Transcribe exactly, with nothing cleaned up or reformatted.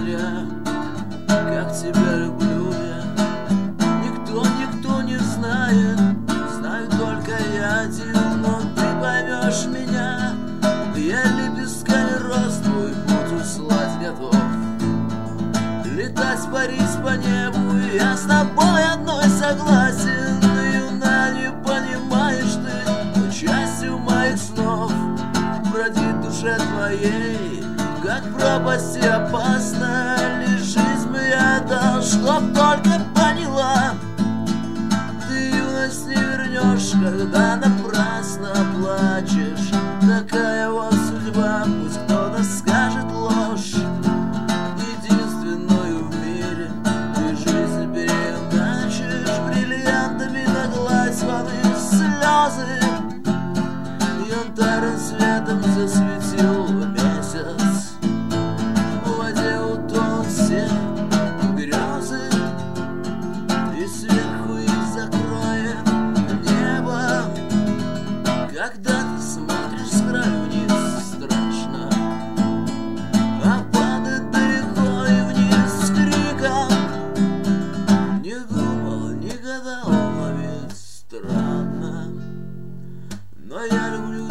зря, как тебя люблю я. Никто, никто не знает, знаю только я тебя, но ты поймешь меня. Я лепестками роз твой буду слать готов, летать, парить по небу. Я с тобой одной согласен, юна, не понимаешь ты, но частью моих снов бродит душе твоей, как пропасть и опасно. Лишь жизнь бы я дал, чтоб только поняла, ты юность не вернешь, когда напрасно плачешь. Такая вот судьба, пусть кто-то скажет ложь. Единственную в мире ты жизнь переначишь бриллиантами на гладь воды слезы. Янтарным светом засветил месяц, в воде утонут все грезы, и сверху их закроет небо. Когда ты смотришь с краю вниз, страшно, а падать далеко и вниз с криком. Не думал, не гадал, но ведь странно, но я люблю